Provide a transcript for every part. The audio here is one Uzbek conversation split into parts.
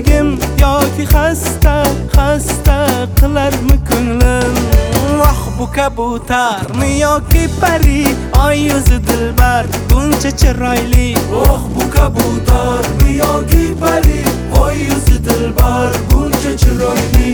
sevgim yoki xasta qilarmi ko'nglim? Voh bu kabutarmi yoki pari, oy yuzi dilbar buncha chiroyli. Oh bu kabutarmi yoki pari, oy yuzi dilbar buncha chiroyli.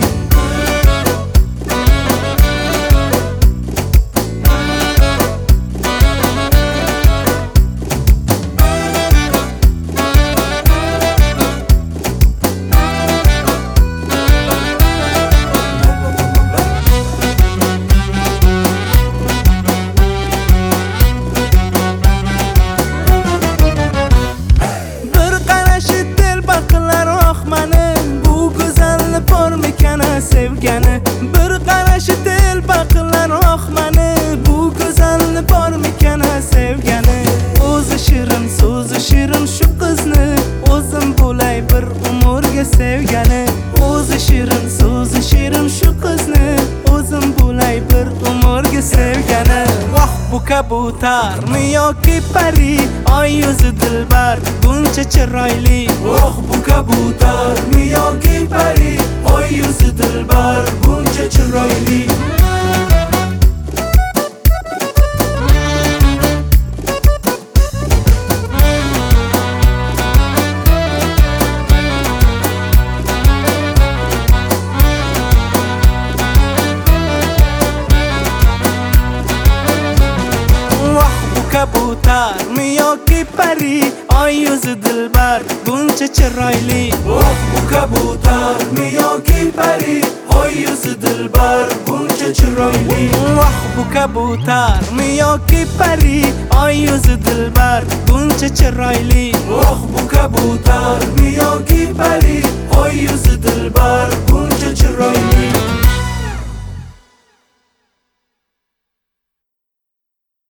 Sevgani bir qarashi dil baqilar, oh mani bu go'zalni bormikan sevgani. O'zi shirin so'zi shirin shu qizni o'zim bo'lay bir umrga sevgani. O'zi shirin so'zi shirin shu qizni o'zim bo'lay bir umrga sevgani. Voh bu kabutarmi yoki pari, oy yuzi dilbar buncha chiroyli. Oh bu kabutarmi yoki pari, oy yuzi dilbar buncha chiroyli. Kabutarmi yoki pari, oy yuzi dilbar buncha chiroyli. Oh bu kabutarmi yoki pari, oy yuzi dilbar buncha chiroyli. Oh bu kabutarmi yoki pari, oy yuzi dilbar buncha chiroyli. Oh bu kabutarmi yoki pari, oy yuzi dilbar buncha chiroyli.